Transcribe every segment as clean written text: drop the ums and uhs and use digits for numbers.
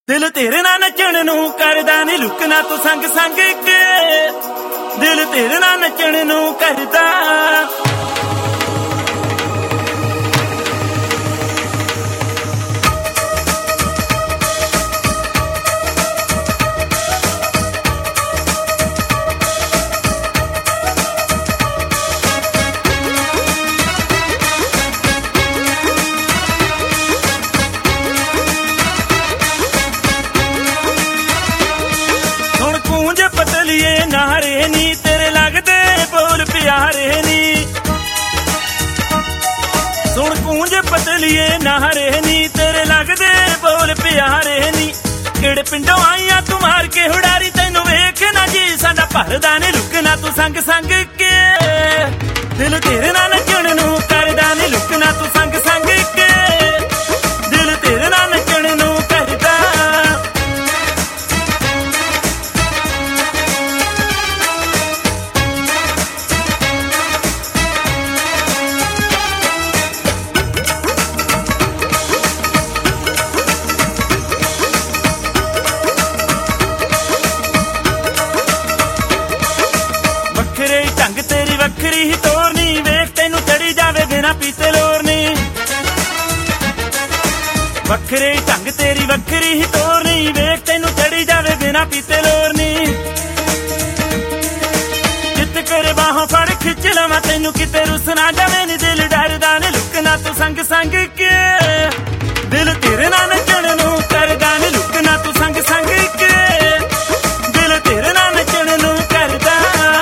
ਦਿਲ ਤੇਰੇ ਨਾਲ ਨੱਚਣ ਨੂੰ ਕਰਦਾ ਨੀ ਲੁਕਣਾ ਤੂੰ ਸੰਗ ਸੰਗ ਕੇ ਦਿਲ ਤੇਰੇ ਨਾਲ ਨੱਚਣ ਨੂੰ ਕਰਦਾ ਪਤਲੀਏ ਨਾਰੇ ਨੀ ਤੇਰੇ ਲੱਗਦੇ ਬੋਲ ਪਿਆਰੇ ਨੀ ਸੁਣ ਕੂੰਜ ਪਤਲੀਏ ਨਾਰੇ ਨੀ ਤੇਰੇ ਲੱਗਦੇ ਬੋਲ ਪਿਆਰੇ ਨੀ ਕਿਹੜੇ ਪਿੰਡੋਂ ਆਈਆਂ ਤੂੰ ਮਾਰ ਕੇ ਹੁੜਾਰੀ ਤੈਨੂੰ ਵੇਖ ਨਾ ਜੀ ਸਾਡਾ ਭਰਦਾ ਨੀ ਲੁਕਣਾ ਤੂੰ ਸੰਗ ਸੰਗ ਕੇ ਦਿਲ ਤੇਰੇ ਨਾਲ ਨੱਚਣ ਨੂੰ ਕਰਦਾ ਨੀ ਲੁਕਣਾ ਤੂੰ ਸੰਗ ਸੰਗ ਕੇ ਦਿਲ ਤੇਰੇ ਨਾਲ ਨੱਚਣ ਨੂੰ ਕਰਦਾ ਢੰਗ ਤੇਰੀ ਵੱਖਰੀ ਹੀ ਤੋਰਨੀ ਵੇਖ ਤੈਨੂੰ ਚੜੀ ਜਾਵੇ ਬਿਨਾ ਪੀਤੇ ਲੋਰਨੀ ਵੱਖਰੇ ਢੰਗ ਤੇਰੀ ਵੱਖਰੀ ਹੀ ਤੋਰਨੀ ਵੇਖ ਤੈਨੂੰ ਚੜੀ ਜਾਵੇ ਬਿਨਾ ਪੀਤੇ ਲੋਰਨੀ ਜਿੱਤ ਕਰ ਬਾਹਾਂ ਫੜ ਖਿੱਚ ਲਵਾਂ ਤੈਨੂੰ ਕਿਤੇ ਰੁੱਸ ਨਾ ਜਾਵੇ ਨੀ ਦਿਲ ਡਰਦਾ ਨੀ ਲੁਕਣਾ ਤੂੰ ਸੰਗ ਸੰਗ ਕੇ ਦਿਲ ਤੇਰੇ ਨਾਲ ਨੱਚਣ ਨੂੰ ਕਰਦਾ ਨੀ ਲੁਕਣਾ ਤੂੰ ਸੰਗ ਸੰਗ ਕੇ ਦਿਲ ਤੇਰੇ ਨਾਲ ਨੱਚਣ ਨੂੰ ਕਰਦਾ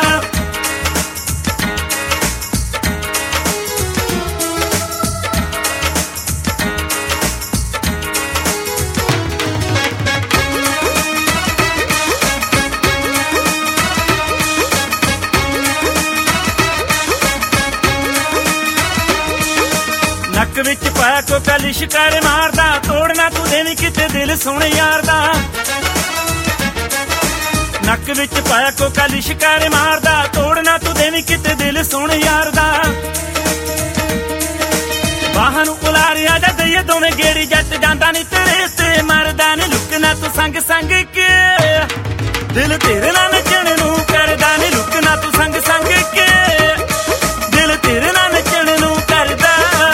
ਨੱਕ ਵਿੱਚ ਪਾਇਆ ਕੋਕਾ ਲਿਸ਼ਕਾਰੇ ਮਾਰਦਾ ਤੋੜਨਾ ਤੂੰ ਦੇਵੀਂ ਕਿਤੇ ਦਿਲ ਸੋਹਣੇ ਯਾਰ ਦਾ ਨੱਕ ਵਿੱਚ ਪਾਇਆ ਕੋਕਾ ਲਿਸ਼ਕਾਰੇ ਮਾਰਦਾ ਤੋੜਨਾ ਤੂੰ ਦੇਵੀਂ ਕਿਤੇ ਦਿਲ ਸੋਹਣੇ ਯਾਰ ਦਾ ਬਾਹਾਂ ਨੂੰ ਉਲਾਰਿਆ ਜਾ ਦਈਏ ਦੋਵੇਂ ਗੇੜੀ ਜੱਟ ਜਾਂਦਾ ਨੀ ਤੇਰੇ ਤੇ ਮਰਦਾ ਨੀ ਲੁਕਣਾ ਤੂੰ ਸੰਗ ਸੰਗ ਕੇ ਦਿਲ ਤੇਰੇ ਨਾਲ ਨੱਚਣ ਨੂੰ ਕਰਦਾ ਨੀ ਲੁਕਣਾ ਤੂੰ ਸੰਗ ਸੰਗ ਕੇ ਦਿਲ ਤੇਰੇ ਨਾਲ ਨੱਚਣ ਨੂੰ ਕਰਦਾ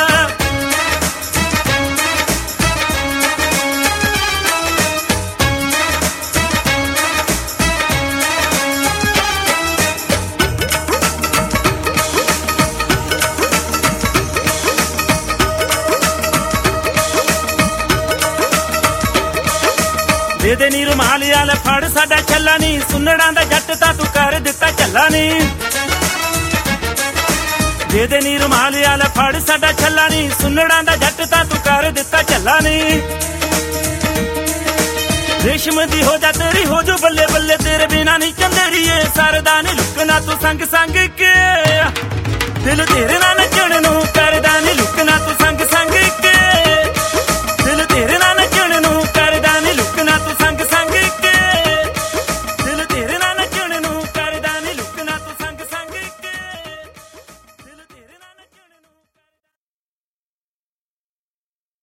ਦੇ ਨੀ ਰੁਮਾਲ ਵਾਲਾ ਫੜ ਸਾਡਾ ਛੱਲਾ ਨੀ ਸੁੰਨੜਾਂ ਦਾ ਜੱਟ ਤਾਂ ਤੂੰ ਕਰ ਦਿੱਤਾ ਝੱਲਾ ਨੀ ਦੇ ਨੀ ਰੁਮਾਲ ਵਾਲਾ ਫੜ ਸਾਡਾ ਛੱਲਾ ਨੀ ਸੁੰਨੜਾਂ ਦਾ ਜੱਟ ਤਾਂ ਤੂੰ ਕਰ ਦਿੱਤਾ ਝੱਲਾ ਨੀ ਰੇਸ਼ਮ ਦੀ ਹੋ ਜਾ ਤੇਰੀ ਹੋ ਜੋ ਬੱਲੇ ਬੱਲੇ ਤੇਰੇ ਬਿਨਾ ਨੀ ਚੰਦਰੀਏ ਸਰਦਾ ਨੀ ਲੁਕਣਾ ਤੂੰ ਸੰਗ ਸੰਗ ਕੇ ਦਿਲ ਤੇਰੇ ਨਾਲ ਨੱਚਣ ਨੂੰ ਕਰਦਾ ਨੀ ਲੁਕਣਾ ਤੂੰ